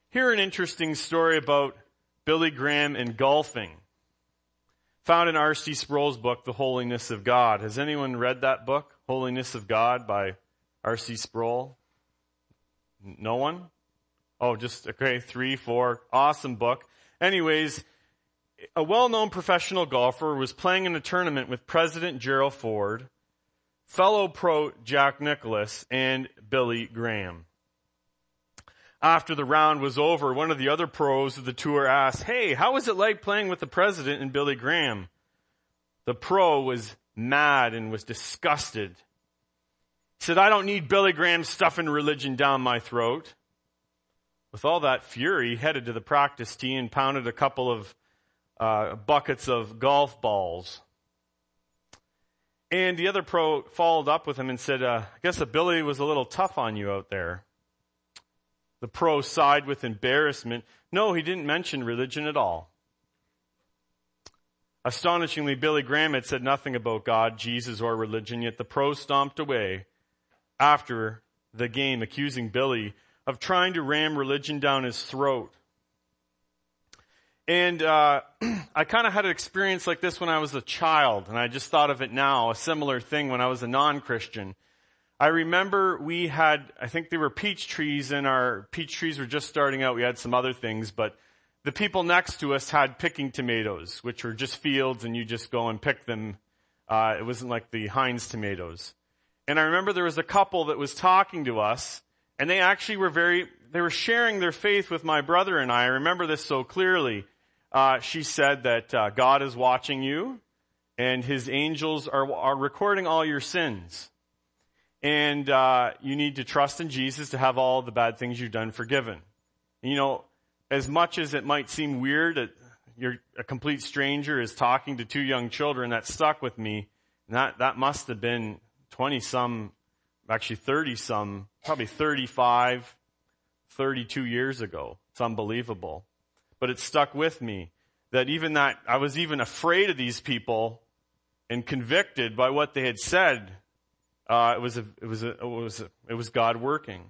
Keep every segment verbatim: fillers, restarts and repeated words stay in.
hear an interesting story about Billy Graham and golfing. Found in R C Sproul's book, The Holiness of God. Has anyone read that book, Holiness of God by R C Sproul? No one? Oh, just, okay, three, four. Awesome book. Anyways, a well-known professional golfer was playing in a tournament with President Gerald Ford, fellow pro Jack Nicklaus, and Billy Graham. After the round was over, one of the other pros of the tour asked, "Hey, how was it like playing with the president and Billy Graham?" The pro was mad and was disgusted. He said, "I don't need Billy Graham stuffing religion down my throat." With all that fury, he headed to the practice tee and pounded a couple of uh, buckets of golf balls. And the other pro followed up with him and said, uh, I guess that Billy was a little tough on you out there. The pro sighed with embarrassment. No, he didn't mention religion at all. Astonishingly, Billy Graham had said nothing about God, Jesus, or religion, yet the pro stomped away after the game, accusing Billy of trying to ram religion down his throat. And uh, I kind of had an experience like this when I was a child, and I just thought of it now, a similar thing when I was a non-Christian. I remember we had, I think they were peach trees, and our peach trees were just starting out. We had some other things, but the people next to us had picking tomatoes, which were just fields, and you just go and pick them. Uh, it wasn't like the Heinz tomatoes. And I remember there was a couple that was talking to us, and they actually were very, they were sharing their faith with my brother and I. I remember this so clearly. Uh, she said that uh, God is watching you, and his angels are, are recording all your sins. And uh, you need to trust in Jesus to have all the bad things you've done forgiven. And, you know, as much as it might seem weird that you're a complete stranger is talking to two young children, that stuck with me. And that, that must have been twenty-some, actually thirty-some, probably thirty-five, thirty-two years ago. It's unbelievable. But it stuck with me that even that, I was even afraid of these people and convicted by what they had said. Uh, it was a, it was a, it was a, it was God working.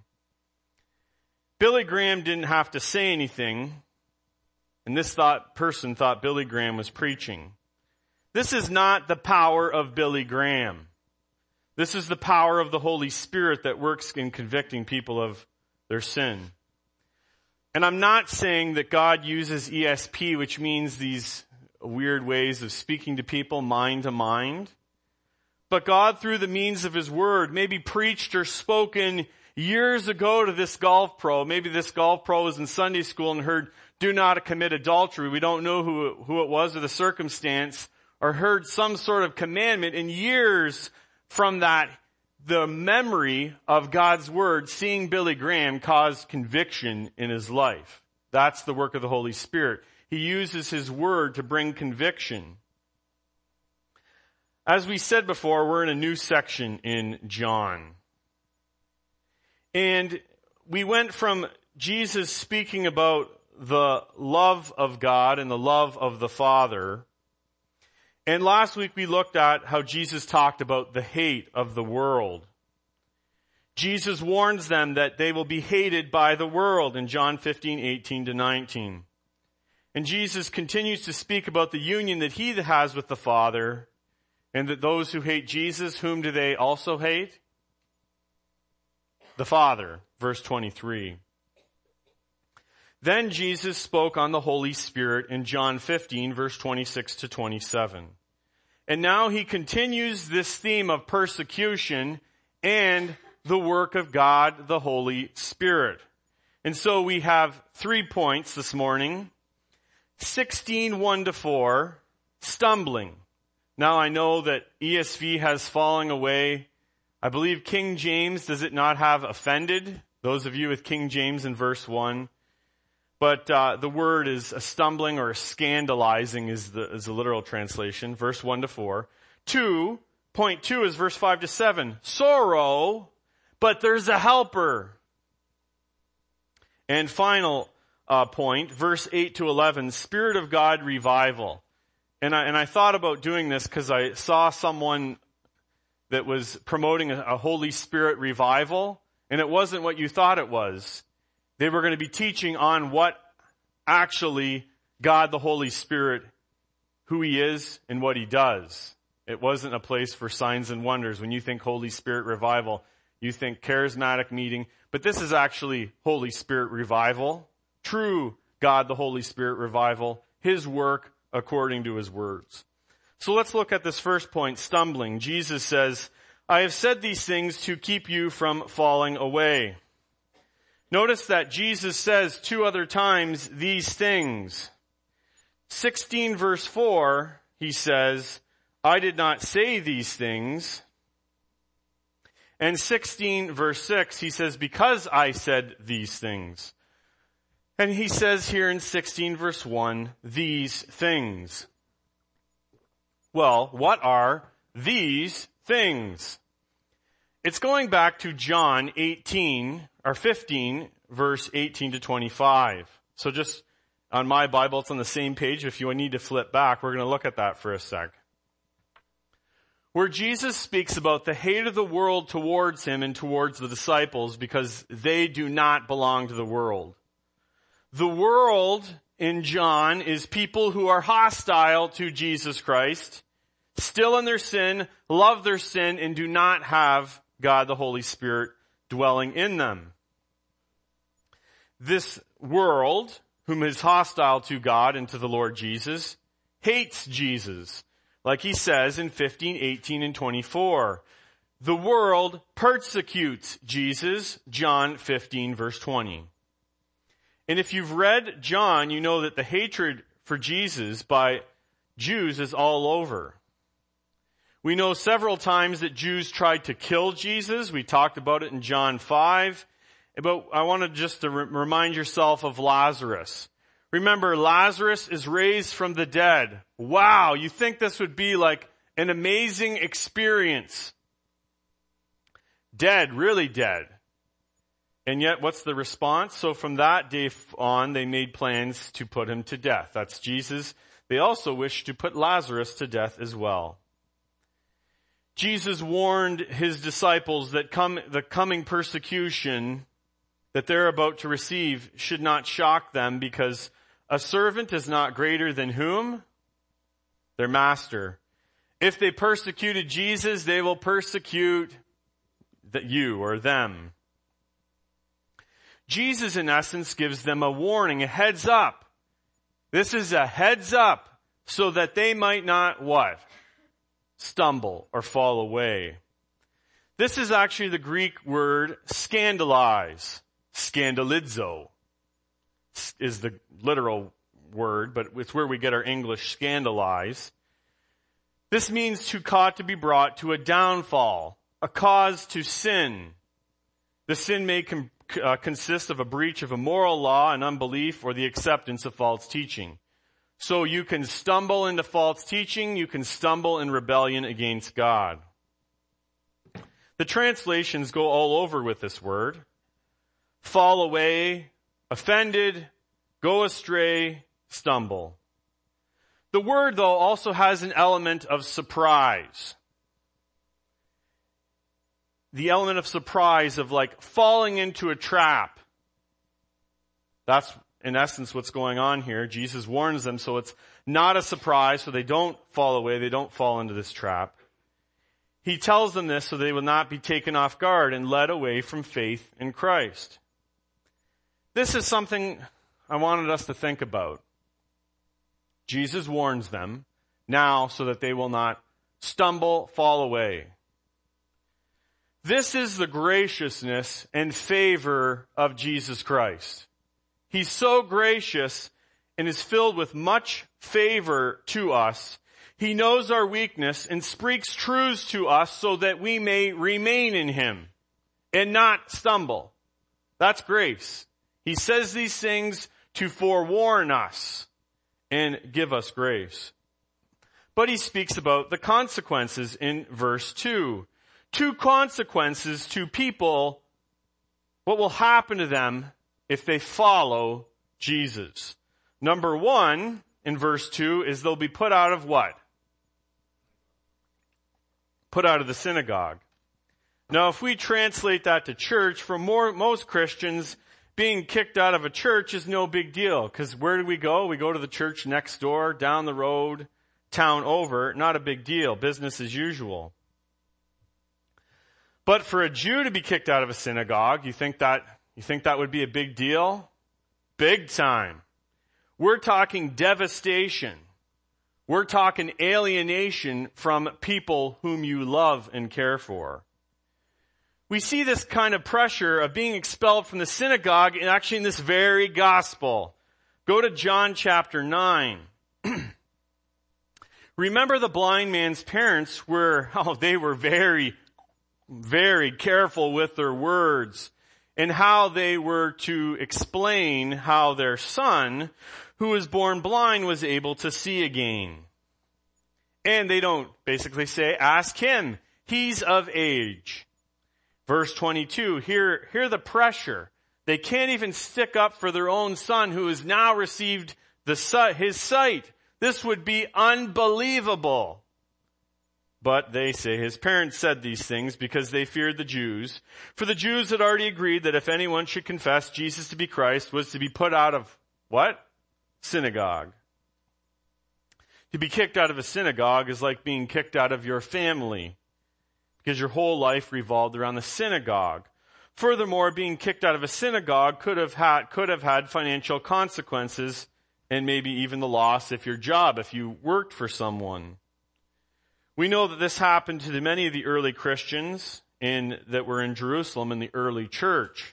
Billy Graham didn't have to say anything, and this thought person thought Billy Graham was preaching. This is not the power of Billy Graham. This is the power of the Holy Spirit that works in convicting people of their sin. And I'm not saying that God uses E S P, which means these weird ways of speaking to people mind to mind. But God, through the means of his word, maybe preached or spoken years ago to this golf pro. Maybe this golf pro was in Sunday school and heard, do not commit adultery. We don't know who, who it was or the circumstance, or heard some sort of commandment. And years from that, the memory of God's word, seeing Billy Graham, caused conviction in his life. That's the work of the Holy Spirit. He uses his word to bring conviction. As we said before, we're in a new section in John. And we went from Jesus speaking about the love of God and the love of the Father. And last week we looked at how Jesus talked about the hate of the world. Jesus warns them that they will be hated by the world in John fifteen, eighteen to nineteen. And Jesus continues to speak about the union that he has with the Father, and that those who hate Jesus, whom do they also hate? The Father, verse twenty-three. Then Jesus spoke on the Holy Spirit in John fifteen, verse twenty-six to twenty-seven. And now he continues this theme of persecution and the work of God, the Holy Spirit. And so we have three points this morning. sixteen, one to four, stumbling. Now I know that E S V has fallen away. I believe King James, does it not have offended? Those of you with King James in verse one. But uh, the word is a stumbling or a scandalizing is the, is the literal translation, verse one to four. Two, point two is verse five to seven. Sorrow, but there's a helper. And final uh, point, verse eight to eleven, Spirit of God revival. And I, and I thought about doing this because I saw someone that was promoting a, a Holy Spirit revival, and it wasn't what you thought it was. They were going to be teaching on what actually God the Holy Spirit, who He is and what He does. It wasn't a place for signs and wonders. When you think Holy Spirit revival, you think charismatic meeting. But this is actually Holy Spirit revival. True God the Holy Spirit revival. His work according to His words. So let's look at this first point, stumbling. Jesus says, I have said these things to keep you from falling away. Notice that Jesus says two other times these things. sixteen verse four, He says, I did not say these things. And sixteen verse six, He says, because I said these things. And He says here in sixteen verse one, these things. Well, what are these things? It's going back to John eighteen, or fifteen, verse eighteen to twenty-five. So just on my Bible, it's on the same page. If you need to flip back, we're going to look at that for a sec. Where Jesus speaks about the hate of the world towards Him and towards the disciples because they do not belong to the world. The world in John is people who are hostile to Jesus Christ, still in their sin, love their sin, and do not have God the Holy Spirit dwelling in them. This world, whom is hostile to God and to the Lord Jesus, hates Jesus. Like He says in fifteen, eighteen, and twenty-four. The world persecutes Jesus, John fifteen, verse twenty. And if you've read John, you know that the hatred for Jesus by Jews is all over. We know several times that Jews tried to kill Jesus. We talked about it in John five. But I want to just to re- remind yourself of Lazarus. Remember, Lazarus is raised from the dead. Wow, you think this would be like an amazing experience. Dead, really dead. And yet, what's the response? So from that day on, they made plans to put Him to death. That's Jesus. They also wished to put Lazarus to death as well. Jesus warned His disciples that come, the coming persecution that they're about to receive should not shock them, because a servant is not greater than whom? Their master. If they persecuted Jesus, they will persecute the, you or them. Jesus, in essence, gives them a warning, a heads up. This is a heads up so that they might not what? Stumble or fall away. This is actually the Greek word scandalize. Scandalizo is the literal word, but it's where we get our English scandalize. This means to cause to be brought to a downfall, a cause to sin. The sin may com- uh, consist of a breach of a moral law, an unbelief, or the acceptance of false teaching. So you can stumble into false teaching, you can stumble in rebellion against God. The translations go all over with this word. Fall away, offended, go astray, stumble. The word, though, also has an element of surprise. The element of surprise of like falling into a trap. That's in essence what's going on here. Jesus warns them, so it's not a surprise, so they don't fall away, they don't fall into this trap. He tells them this so they will not be taken off guard and led away from faith in Christ. This is something I wanted us to think about. Jesus warns them now so that they will not stumble, fall away. This is the graciousness and favor of Jesus Christ. He's so gracious and is filled with much favor to us. He knows our weakness and speaks truths to us so that we may remain in Him and not stumble. That's grace. He says these things to forewarn us and give us grace. But He speaks about the consequences in verse two. Two consequences to people, what will happen to them if they follow Jesus. Number one, in verse two, is they'll be put out of what? Put out of the synagogue. Now, if we translate that to church, for more, most Christians, being kicked out of a church is no big deal, because where do we go? We go to the church next door, down the road, town over. Not a big deal. Business as usual. But for a Jew to be kicked out of a synagogue, you think that, you think that would be a big deal? Big time. We're talking devastation. We're talking alienation from people whom you love and care for. We see this kind of pressure of being expelled from the synagogue in actually in this very gospel. Go to John chapter nine. Remember, the blind man's parents were, oh, they were very, very careful with their words and how they were to explain how their son, who was born blind, was able to see again. And they don't basically say, ask him. He's of age. Verse twenty-two, hear, hear the pressure. They can't even stick up for their own son who has now received the his sight. This would be unbelievable. But they say his parents said these things because they feared the Jews. For the Jews had already agreed that if anyone should confess Jesus to be Christ, was to be put out of what? Synagogue. To be kicked out of a synagogue is like being kicked out of your family, because your whole life revolved around the synagogue. Furthermore, being kicked out of a synagogue could have had, could have had financial consequences, and maybe even the loss of your job if you worked for someone. We know that this happened to many of the early Christians in, that were in Jerusalem in the early church.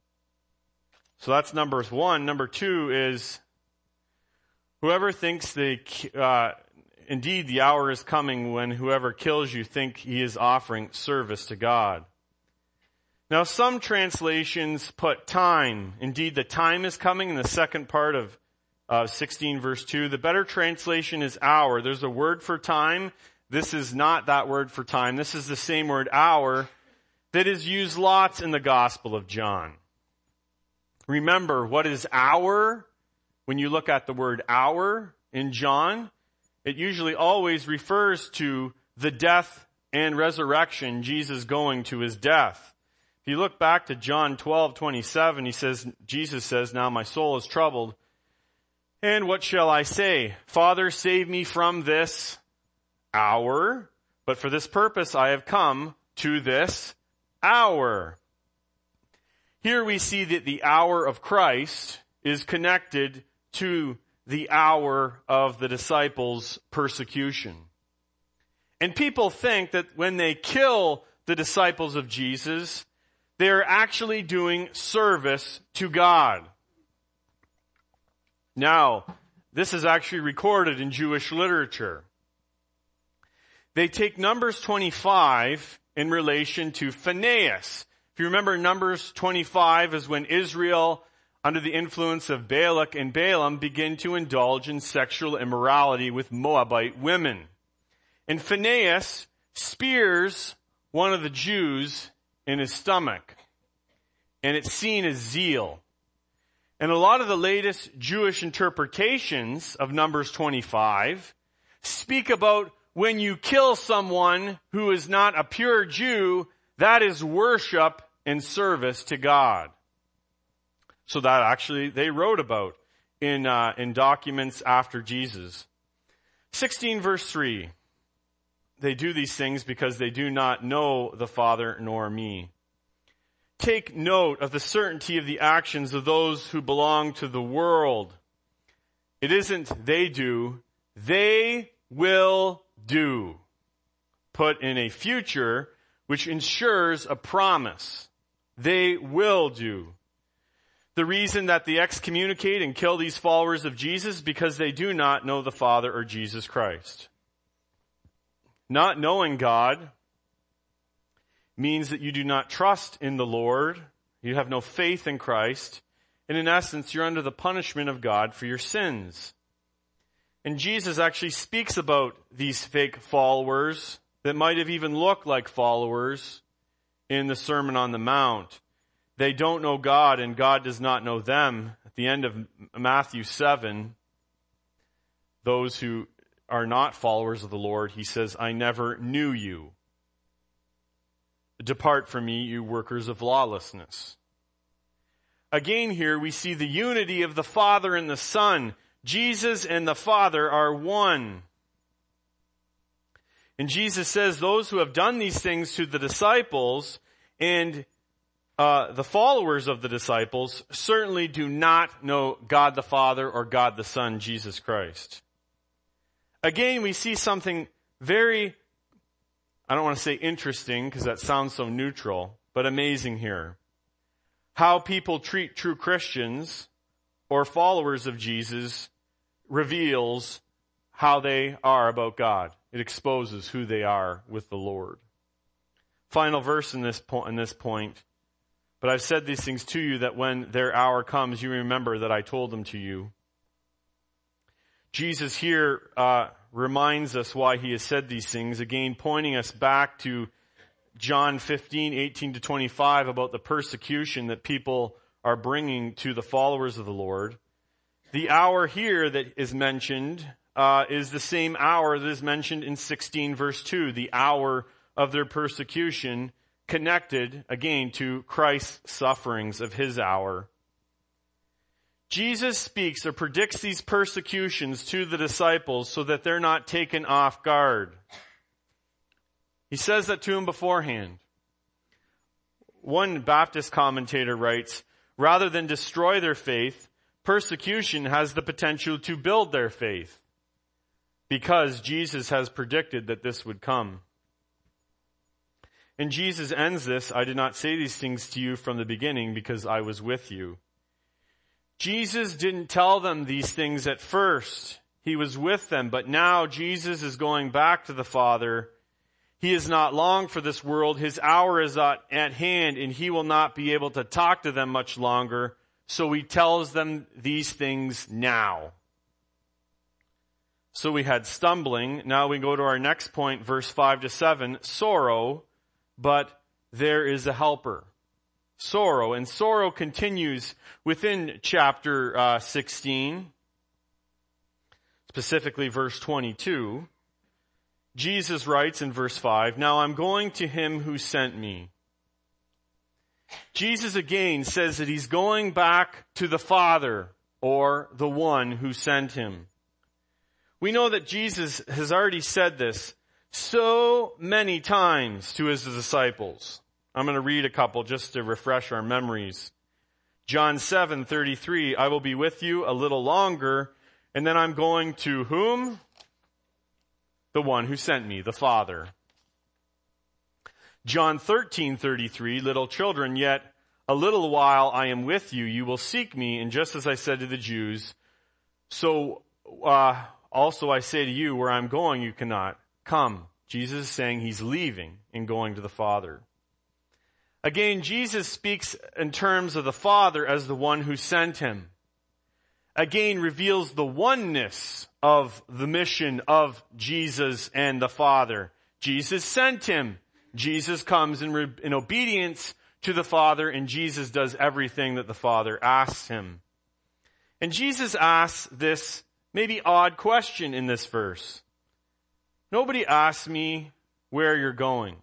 So that's number one. Number two is, whoever thinks they, uh, indeed the hour is coming when whoever kills you think he is offering service to God. Now some translations put time. Indeed, the time is coming in the second part of uh, sixteen verse two. The better translation is hour. There's a word for time. This is not that word for time. This is the same word, hour, that is used lots in the Gospel of John. Remember, what is hour? When you look at the word hour in John, it usually always refers to the death and resurrection, Jesus going to his death. If you look back to John twelve twenty-seven, he says, Jesus says, now my soul is troubled. And what shall I say? Father, save me from this hour. But for this purpose I have come to this hour. Here we see that the hour of Christ is connected to the hour of the disciples' persecution. And people think that when they kill the disciples of Jesus, they're actually doing service to God. Now, this is actually recorded in Jewish literature. They take Numbers twenty-five in relation to Phinehas. If you remember, Numbers twenty-five is when Israel, under the influence of Balak and Balaam, begin to indulge in sexual immorality with Moabite women. And Phinehas spears one of the Jews in his stomach. And it's seen as zeal. And a lot of the latest Jewish interpretations of Numbers twenty-five speak about when you kill someone who is not a pure Jew, that is worship and service to God. So that actually they wrote about in uh, in documents after Jesus. sixteen verse three. They do these things because they do not know the Father nor me. Take note of the certainty of the actions of those who belong to the world. It isn't they do, they will do. Put in a future which ensures a promise. They will do. The reason that they excommunicate and kill these followers of Jesus is because they do not know the Father or Jesus Christ. Not knowing God means that you do not trust in the Lord. You have no faith in Christ. And in essence, you're under the punishment of God for your sins. And Jesus actually speaks about these fake followers that might have even looked like followers in the Sermon on the Mount. They don't know God and God does not know them. At the end of Matthew seven, those who are not followers of the Lord, he says, I never knew you. Depart from me, you workers of lawlessness. again here we see the unity of the Father and the Son. Jesus and the Father are one. And Jesus says those who have done these things to the disciples and uh, the followers of the disciples certainly do not know God the Father or God the Son, Jesus Christ. Again, we see something very, I don't want to say interesting because that sounds so neutral, but amazing here. How people treat true Christians or followers of Jesus reveals how they are about God. It exposes who they are with the Lord. Final verse in this point, in this point. But I've said these things to you that when their hour comes, you remember that I told them to you. Jesus here uh, reminds us why he has said these things, again pointing us back to John fifteen, eighteen to twenty-five about the persecution that people are bringing to the followers of the Lord. The hour here that is mentioned uh, is the same hour that is mentioned in sixteen verse two, the hour of their persecution, connected again to Christ's sufferings of his hour. Jesus speaks or predicts these persecutions to the disciples so that they're not taken off guard. He says that to them beforehand. One Baptist commentator writes, rather than destroy their faith, persecution has the potential to build their faith because Jesus has predicted that this would come. And Jesus ends this, I did not say these things to you from the beginning because I was with you. Jesus didn't tell them these things at first. He was with them, but now Jesus is going back to the Father. He is not long for this world. His hour is at hand, and he will not be able to talk to them much longer. So he tells them these things now. So we had stumbling. Now we go to our next point, verse five to seven. Sorrow, but there is a helper. Sorrow. And sorrow continues within chapter uh, sixteen, specifically verse twenty-two. Jesus writes in verse five, now I'm going to him who sent me. Jesus again says that he's going back to the Father or the one who sent him. We know that Jesus has already said this so many times to his disciples. I'm going to read a couple just to refresh our memories. John seven thirty-three, I will be with you a little longer, and then I'm going to whom? The one who sent me, the Father. John thirteen thirty-three, little children, yet a little while I am with you, you will seek me, and just as I said to the Jews, so uh, also I say to you, where I'm going you cannot come. Jesus is saying he's leaving and going to the Father. Again, Jesus speaks in terms of the Father as the one who sent him. Again, reveals the oneness of the mission of Jesus and the Father. Jesus sent him. Jesus comes in, re- in obedience to the Father, and Jesus does everything that the Father asks him. And Jesus asks this maybe odd question in this verse. Nobody asks me where you're going.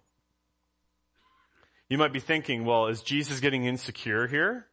You might be thinking, well, is Jesus getting insecure here?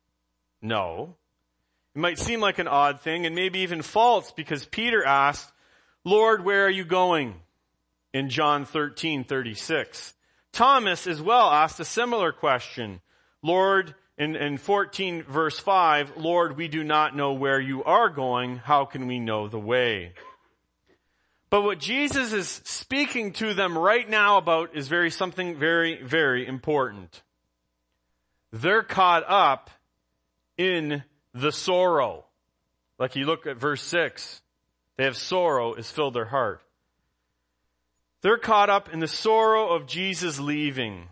No. It might seem like an odd thing and maybe even false because Peter asked, Lord, where are you going? In John thirteen thirty-six. Thomas as well asked a similar question. Lord, in, in fourteen verse five, Lord, we do not know where you are going. How can we know the way? But what Jesus is speaking to them right now about is very something very, very important. They're caught up in the sorrow. Like you look at verse six, they have sorrow has filled their heart. They're caught up in the sorrow of Jesus leaving.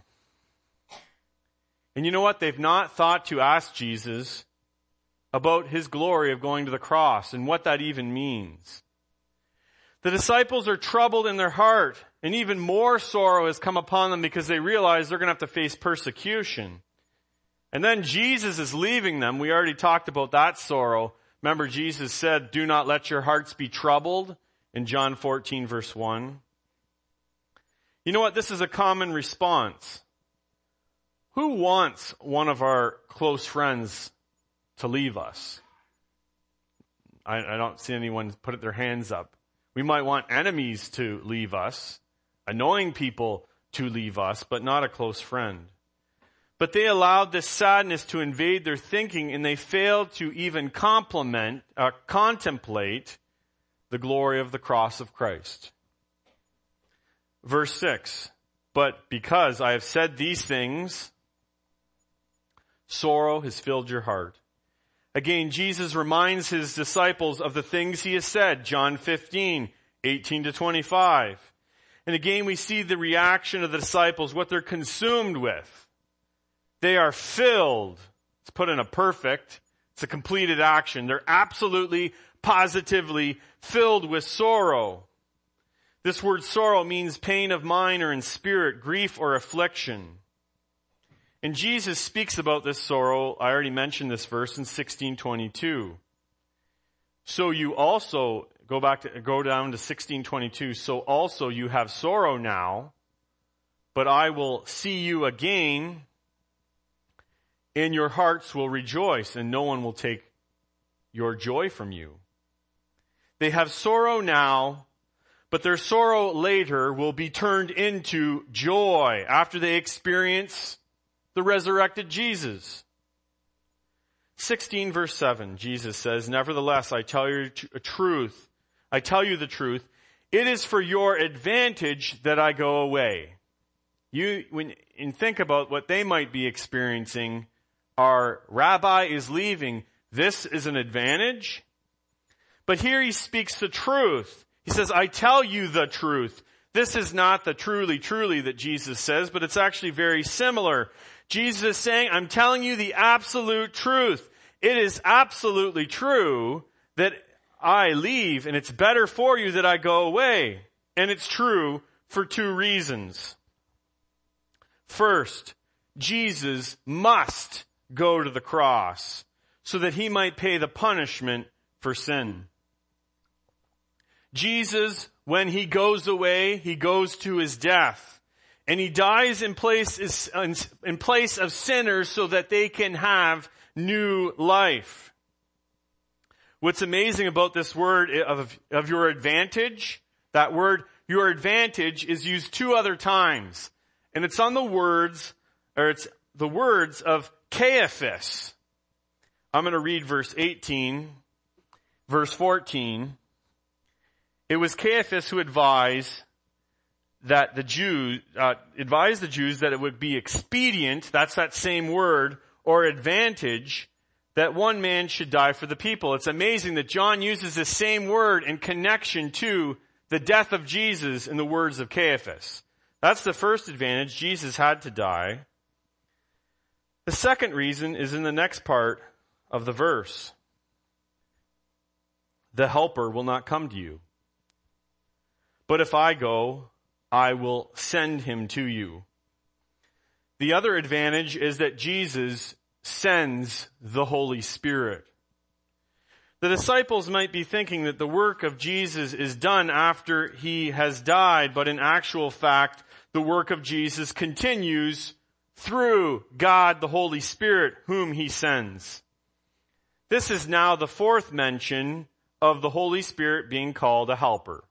And you know what? They've not thought to ask Jesus about his glory of going to the cross and what that even means. The disciples are troubled in their heart, and even more sorrow has come upon them because they realize they're going to have to face persecution. And then Jesus is leaving them. We already talked about that sorrow. Remember, Jesus said, do not let your hearts be troubled in John fourteen verse one. You know what? This is a common response. Who wants one of our close friends to leave us. I, I don't see anyone put their hands up. We might want enemies to leave us, annoying people to leave us, but not a close friend. But they allowed this sadness to invade their thinking, and they failed to even compliment, uh, contemplate the glory of the cross of Christ. Verse six, but because I have said these things, sorrow has filled your heart. Again, Jesus reminds his disciples of the things he has said. John fifteen, eighteen to twenty-five. And again, we see the reaction of the disciples, what they're consumed with. They are filled. It's put in a perfect. It's a completed action. They're absolutely, positively filled with sorrow. This word sorrow means pain of mind or in spirit, grief or affliction. And Jesus speaks about this sorrow. I already mentioned this verse in sixteen twenty-two. So you also, go back to, go down to sixteen twenty-two. So also you have sorrow now, but I will see you again, and your hearts will rejoice, and no one will take your joy from you. They have sorrow now, but their sorrow later will be turned into joy after they experience the resurrected Jesus. sixteen verse seven, Jesus says, nevertheless, I tell you a truth. I tell you the truth. It is for your advantage that I go away. You, when, and think about what they might be experiencing. Our rabbi is leaving. This is an advantage. But here he speaks the truth. He says, I tell you the truth. This is not the truly, truly that Jesus says, but it's actually very similar. Jesus is saying, I'm telling you the absolute truth. It is absolutely true that I leave, and it's better for you that I go away. And it's true for two reasons. First, Jesus must go to the cross so that he might pay the punishment for sin. Jesus, when he goes away, he goes to his death. And he dies in place, in place of sinners so that they can have new life. What's amazing about this word of, of your advantage, that word, your advantage, is used two other times. And it's on the words, or it's the words of Caiaphas. I'm going to read verse eighteen, verse fourteen. It was Caiaphas who advised that the Jews, uh, advised the Jews that it would be expedient, that's that same word, or advantage, that one man should die for the people. It's amazing that John uses the same word in connection to the death of Jesus in the words of Caiaphas. That's the first advantage. Jesus had to die. The second reason is in the next part of the verse. The helper will not come to you. But if I go, I will send him to you. The other advantage is that Jesus sends the Holy Spirit. The disciples might be thinking that the work of Jesus is done after he has died, but in actual fact, the work of Jesus continues through God the Holy Spirit, whom he sends. This is now the fourth mention of the Holy Spirit being called a helper.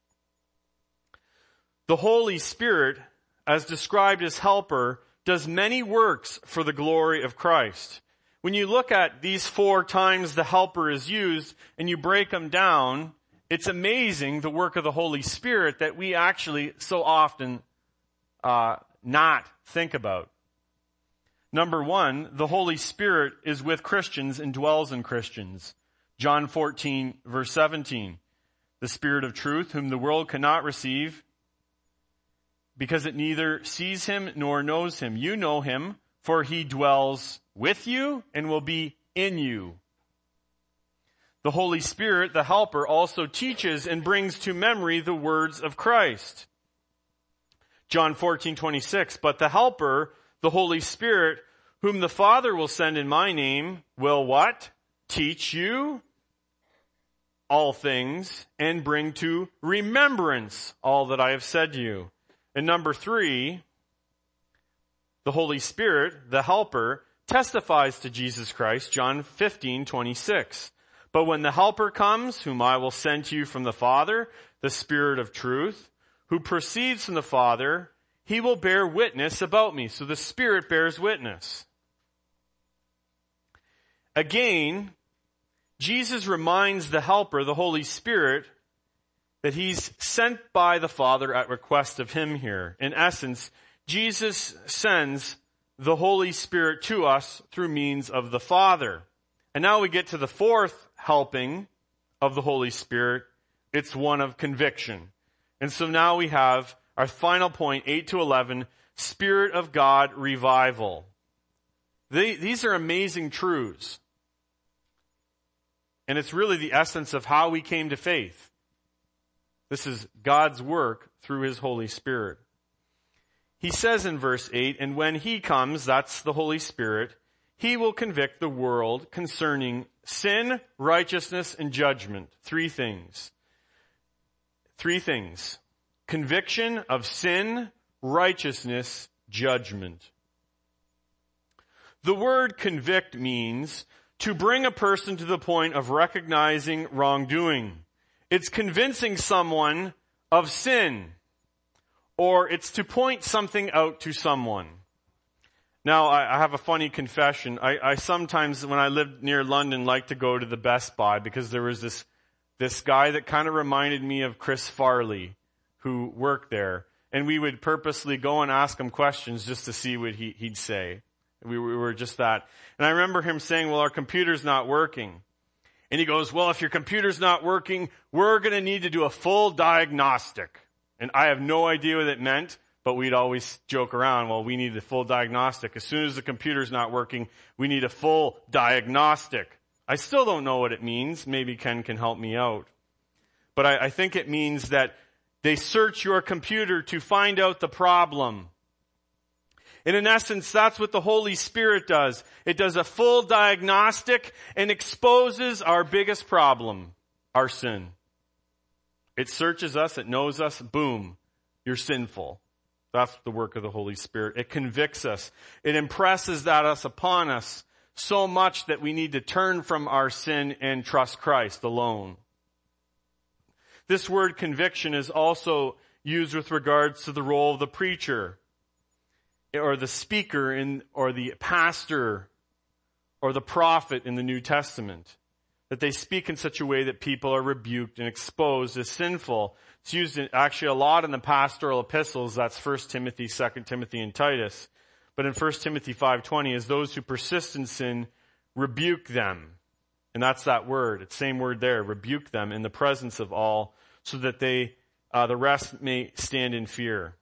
The Holy Spirit, as described as helper, does many works for the glory of Christ. When you look at these four times the helper is used and you break them down, it's amazing the work of the Holy Spirit that we actually so often uh, not think about. Number one, the Holy Spirit is with Christians and dwells in Christians. John fourteen, verse seventeen. The Spirit of truth, whom the world cannot receive, because it neither sees him nor knows him. You know him, for he dwells with you and will be in you. The Holy Spirit, the helper, also teaches and brings to memory the words of Christ. John fourteen, twenty-six. But the helper, the Holy Spirit, whom the Father will send in my name, will what? Teach you all things and bring to remembrance all that I have said to you. And number three, the Holy Spirit, the helper, testifies to Jesus Christ, John fifteen twenty-six. But when the Helper comes, whom I will send to you from the Father, the Spirit of truth, who proceeds from the Father, he will bear witness about me. So the Spirit bears witness. Again, Jesus reminds the Helper, the Holy Spirit, that he's sent by the Father at request of him here. In essence, Jesus sends the Holy Spirit to us through means of the Father. And now we get to the fourth helping of the Holy Spirit. It's one of conviction. And so now we have our final point, eight to eleven, Spirit of God revival. They, these are amazing truths. And it's really the essence of how we came to faith. This is God's work through his Holy Spirit. He says in verse eight, and when he comes, that's the Holy Spirit, he will convict the world concerning sin, righteousness, and judgment. Three things. Three things. Conviction of sin, righteousness, judgment. The word convict means to bring a person to the point of recognizing wrongdoing. It's convincing someone of sin, or it's to point something out to someone. Now, I, I have a funny confession. I, I sometimes, when I lived near London, liked to go to the Best Buy because there was this this guy that kind of reminded me of Chris Farley, who worked there. And we would purposely go and ask him questions just to see what he, he'd say. We, we were just that. And I remember him saying, well, our computer's not working. And he goes, well, if your computer's not working, we're going to need to do a full diagnostic. And I have no idea what it meant, but we'd always joke around, well, we need a full diagnostic. As soon as the computer's not working, we need a full diagnostic. I still don't know what it means. Maybe Ken can help me out. But I, I think it means that they search your computer to find out the problem. And in essence, that's what the Holy Spirit does. It does a full diagnostic and exposes our biggest problem, our sin. It searches us, it knows us, boom, you're sinful. That's the work of the Holy Spirit. It convicts us. It impresses that us upon us so much that we need to turn from our sin and trust Christ alone. This word conviction is also used with regards to the role of the preacher, or the speaker in, or the pastor, or the prophet in the New Testament. That they speak in such a way that people are rebuked and exposed as sinful. It's used in, actually a lot in the pastoral epistles. That's First Timothy, Second Timothy, and Titus. But in First Timothy five twenty, as those who persist in sin, rebuke them. And that's that word. It's the same word there, rebuke them in the presence of all, so that they, uh, the rest may stand in fear.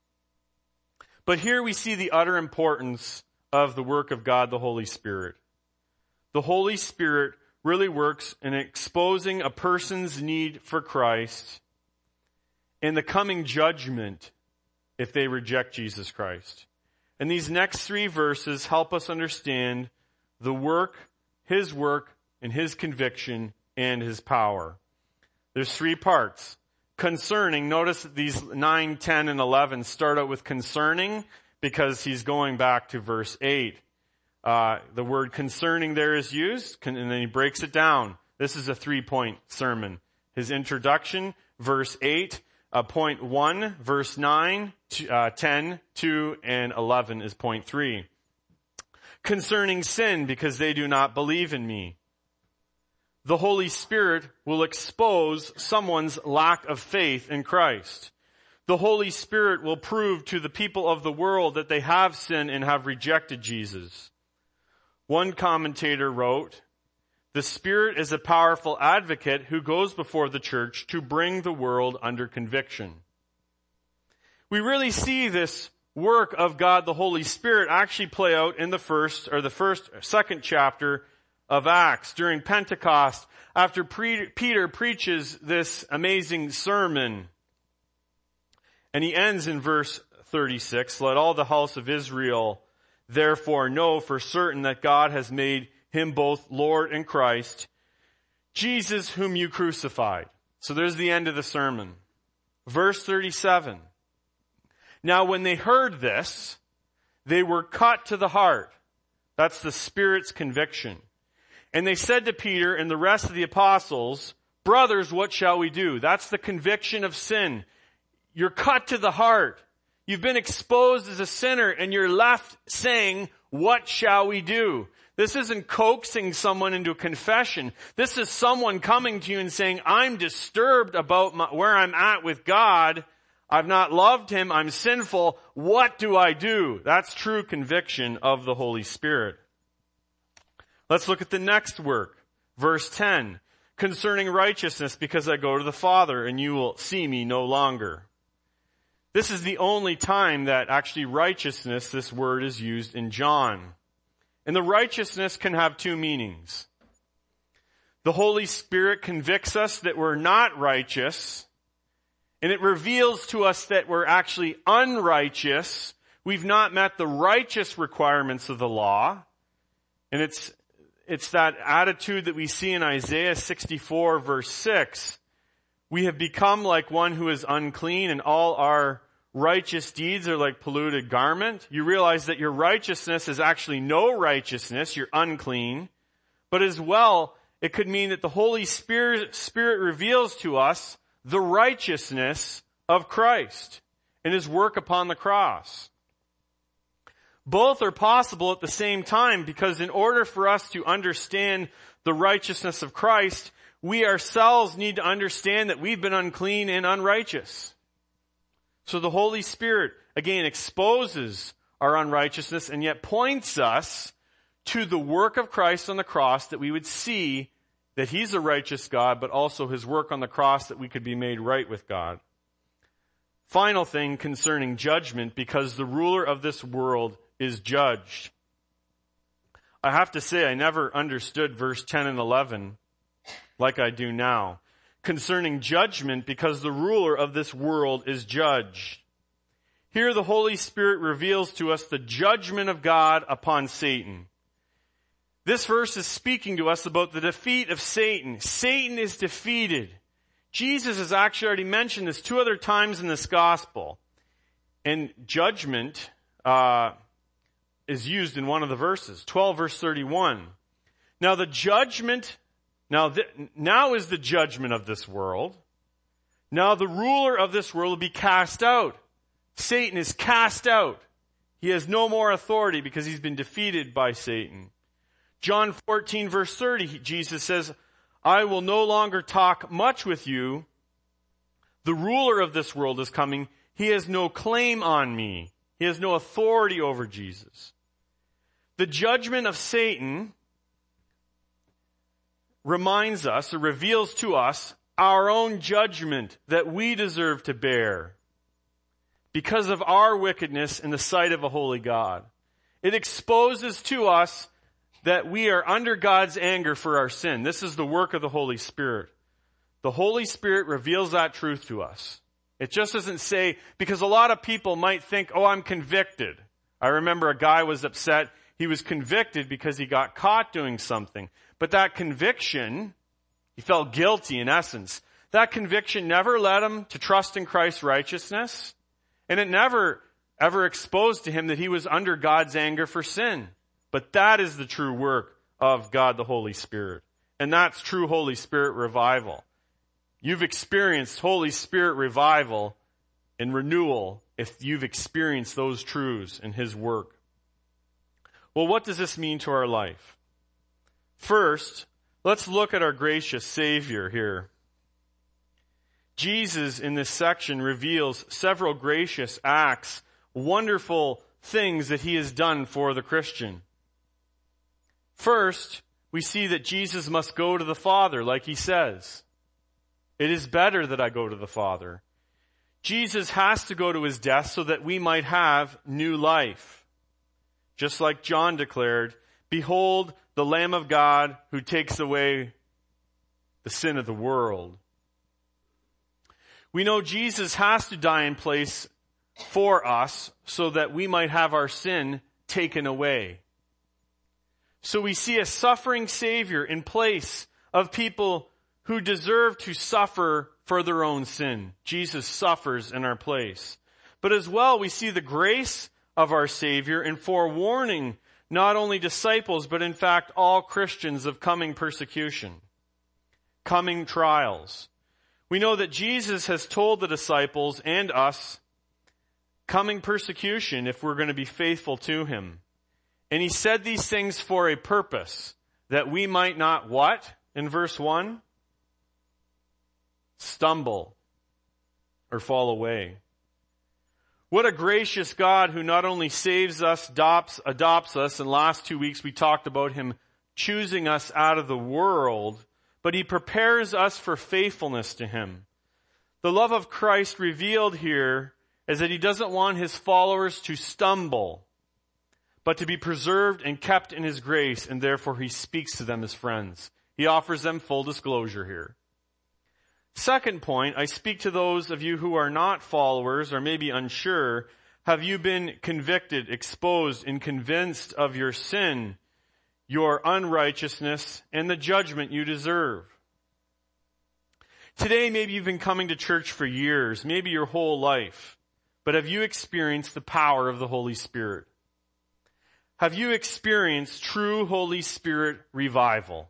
But here we see the utter importance of the work of God, the Holy Spirit. The Holy Spirit really works in exposing a person's need for Christ and the coming judgment if they reject Jesus Christ. And these next three verses help us understand the work, his work, and his conviction and his power. There's three parts. Concerning, notice that these nine, ten, and eleven start out with concerning because he's going back to verse eight. Uh, the word concerning there is used, and then he breaks it down. This is a three-point sermon. His introduction, verse eight, uh, point one, verse nine, uh, ten, two, and eleven is point three. Concerning sin, because they do not believe in me. The Holy Spirit will expose someone's lack of faith in Christ. The Holy Spirit will prove to the people of the world that they have sinned and have rejected Jesus. One commentator wrote, the Spirit is a powerful advocate who goes before the church to bring the world under conviction. We really see this work of God, the Holy Spirit, actually play out in the first, or the first, second chapter of Acts during Pentecost, after pre- Peter preaches this amazing sermon. And he ends in verse thirty-six, let all the house of Israel therefore know for certain that God has made him both Lord and Christ, Jesus whom you crucified. So there's the end of the sermon. Verse thirty-seven. Now when they heard this, they were cut to the heart. That's the Spirit's conviction. And they said to Peter and the rest of the apostles, brothers, what shall we do? That's the conviction of sin. You're cut to the heart. You've been exposed as a sinner and you're left saying, what shall we do? This isn't coaxing someone into a confession. This is someone coming to you and saying, I'm disturbed about my, where I'm at with God. I've not loved Him. I'm sinful. What do I do? That's true conviction of the Holy Spirit. Let's look at the next work. Verse ten. Concerning righteousness, because I go to the Father and you will see me no longer. This is the only time that actually righteousness, this word, is used in John. And the righteousness can have two meanings. The Holy Spirit convicts us that we're not righteous, and it reveals to us that we're actually unrighteous. We've not met the righteous requirements of the law. And it's, it's that attitude that we see in Isaiah sixty-four verse six. We have become like one who is unclean, and all our righteous deeds are like polluted garment. You realize that your righteousness is actually no righteousness. You're unclean. But as well, it could mean that the Holy Spirit, Spirit reveals to us the righteousness of Christ and His work upon the cross. Both are possible at the same time, because in order for us to understand the righteousness of Christ, we ourselves need to understand that we've been unclean and unrighteous. So the Holy Spirit, again, exposes our unrighteousness and yet points us to the work of Christ on the cross, that we would see that He's a righteous God, but also His work on the cross that we could be made right with God. Final thing concerning judgment, because the ruler of this world is judged. I have to say, I never understood verse ten and eleven like I do now. Concerning judgment, because the ruler of this world is judged. Here the Holy Spirit reveals to us the judgment of God upon Satan. This verse is speaking to us about the defeat of Satan. Satan is defeated. Jesus has actually already mentioned this two other times in this gospel. And judgment uh, is used in one of the verses, twelve verse thirty-one. Now the judgment... Now, th- now is the judgment of this world. Now the ruler of this world will be cast out. Satan is cast out. He has no more authority because he's been defeated by Satan. John fourteen verse thirty, Jesus says, I will no longer talk much with you. The ruler of this world is coming. He has no claim on me. He has no authority over Jesus. The judgment of Satan reminds us, or reveals to us, our own judgment that we deserve to bear because of our wickedness in the sight of a holy God. It exposes to us that we are under God's anger for our sin. This is the work of the Holy Spirit. The Holy Spirit reveals that truth to us. It just doesn't say, because a lot of people might think, oh, I'm convicted. I remember a guy was upset. He was convicted because he got caught doing something. But that conviction, he felt guilty in essence. That conviction never led him to trust in Christ's righteousness. And it never ever exposed to him that he was under God's anger for sin. But that is the true work of God the Holy Spirit. And that's true Holy Spirit revival. You've experienced Holy Spirit revival and renewal if you've experienced those truths in His work. Well, what does this mean to our life? First, let's look at our gracious Savior here. Jesus, in this section, reveals several gracious acts, wonderful things that He has done for the Christian. First, we see that Jesus must go to the Father, like He says. It is better that I go to the Father. Jesus has to go to His death so that we might have new life. Just like John declared, behold, the Lamb of God who takes away the sin of the world. We know Jesus has to die in place for us so that we might have our sin taken away. So we see a suffering Savior in place of people who deserve to suffer for their own sin. Jesus suffers in our place. But as well, we see the grace of our Savior in forewarning not only disciples, but in fact all Christians of coming persecution, coming trials. We know that Jesus has told the disciples and us coming persecution if we're going to be faithful to him. And he said these things for a purpose, that we might not what? In verse one? Stumble or fall away. What a gracious God who not only saves us, adopts, adopts us. In the last two weeks we talked about him choosing us out of the world, but he prepares us for faithfulness to him. The love of Christ revealed here is that he doesn't want his followers to stumble, but to be preserved and kept in his grace, and therefore he speaks to them as friends. He offers them full disclosure here. Second point, I speak to those of you who are not followers or maybe unsure. Have you been convicted, exposed, and convinced of your sin, your unrighteousness, and the judgment you deserve? Today, maybe you've been coming to church for years, maybe your whole life, but have you experienced the power of the Holy Spirit? Have you experienced true Holy Spirit revival?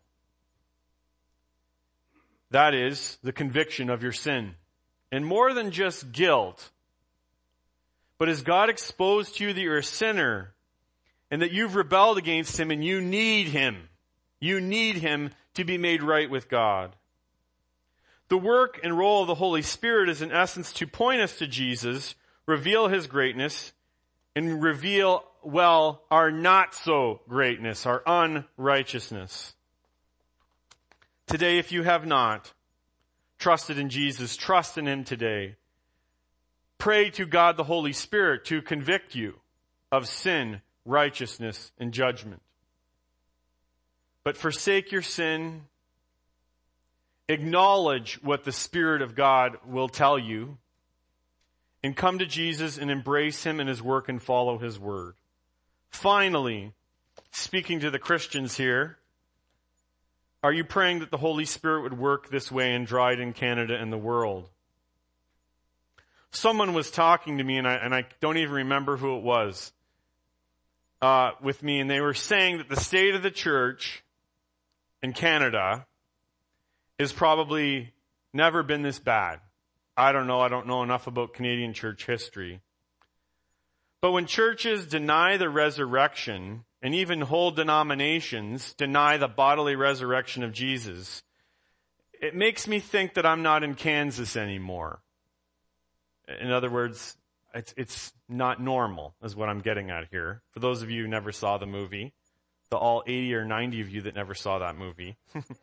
That is the conviction of your sin. And more than just guilt, but has God exposed to you that you're a sinner and that you've rebelled against him and you need him. You need him to be made right with God. The work and role of the Holy Spirit is in essence to point us to Jesus, reveal his greatness, and reveal, well, our not so greatness, our unrighteousness. Today, if you have not trusted in Jesus, trust in him today. Pray to God the Holy Spirit to convict you of sin, righteousness, and judgment. But forsake your sin. Acknowledge what the Spirit of God will tell you. And come to Jesus and embrace him and his work and follow his word. Finally, speaking to the Christians here, are you praying that the Holy Spirit would work this way in Dryden, Canada, and the world? Someone was talking to me, and I, and I don't even remember who it was, uh, with me, and they were saying that the state of the church in Canada is probably never been this bad. I don't know. I don't know enough about Canadian church history. But when churches deny the resurrection, and even whole denominations deny the bodily resurrection of Jesus, it makes me think that I'm not in Kansas anymore. In other words, it's, it's not normal, is what I'm getting at here. For those of you who never saw the movie, the all eighty or ninety of you that never saw that movie.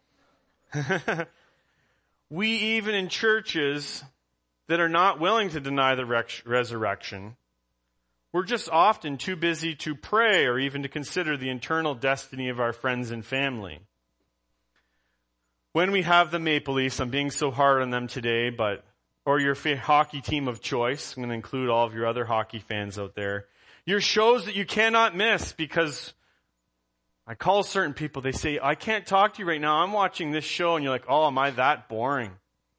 We, even in churches that are not willing to deny the res- resurrection, we're just often too busy to pray or even to consider the eternal destiny of our friends and family. When we have the Maple Leafs, I'm being so hard on them today, but or your hockey team of choice, I'm going to include all of your other hockey fans out there, your shows that you cannot miss, because I call certain people, they say, I can't talk to you right now, I'm watching this show, and you're like, oh, am I that boring?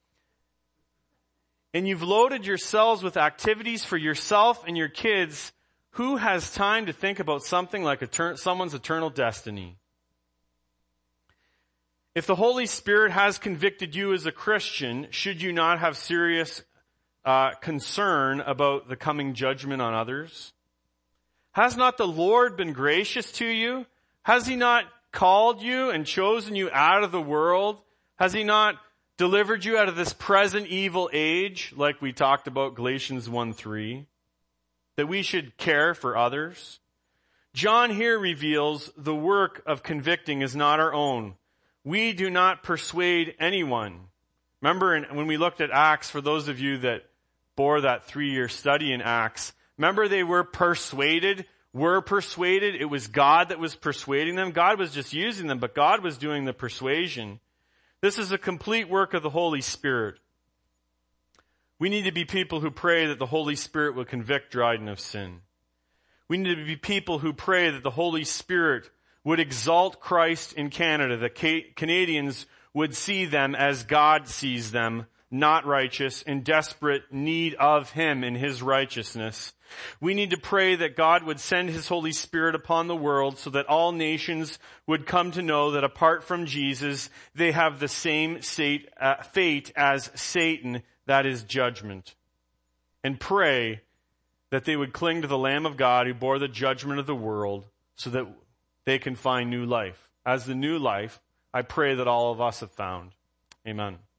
And you've loaded yourselves with activities for yourself and your kids. Who has time to think about something like etern- someone's eternal destiny? If the Holy Spirit has convicted you as a Christian, should you not have serious uh, concern about the coming judgment on others? Has not the Lord been gracious to you? Has he not called you and chosen you out of the world? Has he not delivered you out of this present evil age, like we talked about Galatians one three, that we should care for others? John here reveals the work of convicting is not our own. We do not persuade anyone. Remember in, when we looked at Acts, for those of you that bore that three-year study in Acts, remember they were persuaded, were persuaded. It was God that was persuading them. God was just using them, but God was doing the persuasion. This is a complete work of the Holy Spirit. We need to be people who pray that the Holy Spirit will convict Dryden of sin. We need to be people who pray that the Holy Spirit would exalt Christ in Canada, that Ca- Canadians would see them as God sees them, not righteous, in desperate need of him and his righteousness. We need to pray that God would send his Holy Spirit upon the world so that all nations would come to know that apart from Jesus, they have the same fate as Satan, that is judgment. And pray that they would cling to the Lamb of God who bore the judgment of the world so that they can find new life. As the new life, I pray that all of us have found. Amen.